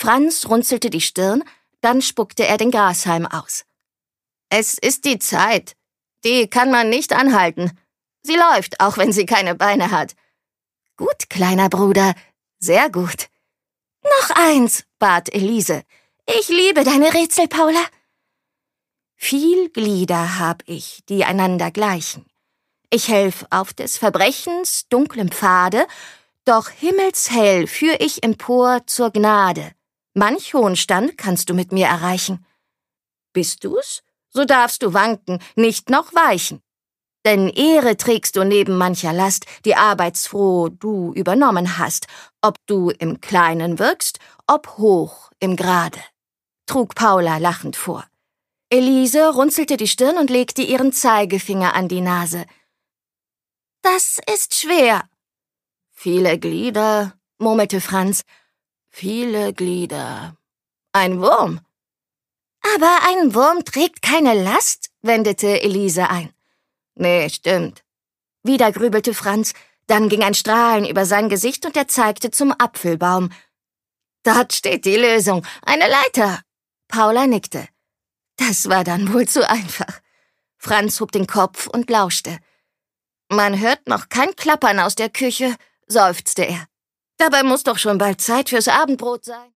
Franz runzelte die Stirn, dann spuckte er den Grashalm aus. »Es ist die Zeit. Die kann man nicht anhalten. Sie läuft, auch wenn sie keine Beine hat.« »Gut, kleiner Bruder, sehr gut.« »Noch eins«, bat Elise. »Ich liebe deine Rätsel, Paula.« »Viel Glieder hab ich, die einander gleichen. Ich helf auf des Verbrechens dunklem Pfade, doch himmelshell führ ich empor zur Gnade. Manch hohen Stand kannst du mit mir erreichen. Bist du's? So darfst du wanken, nicht noch weichen. Denn Ehre trägst du neben mancher Last, die arbeitsfroh du übernommen hast, ob du im Kleinen wirkst, ob hoch im Grade«, trug Paula lachend vor. Elise runzelte die Stirn und legte ihren Zeigefinger an die Nase. »Das ist schwer.« »Viele Glieder«, murmelte Franz. »Viele Glieder. Ein Wurm.« »Aber ein Wurm trägt keine Last«, wendete Elise ein. »Nee, stimmt.« Wieder grübelte Franz, dann ging ein Strahlen über sein Gesicht und er zeigte zum Apfelbaum. »Dort steht die Lösung, eine Leiter.« Paula nickte. Das war dann wohl zu einfach. Franz hob den Kopf und lauschte. »Man hört noch kein Klappern aus der Küche«, seufzte er. »Dabei muss doch schon bald Zeit fürs Abendbrot sein.«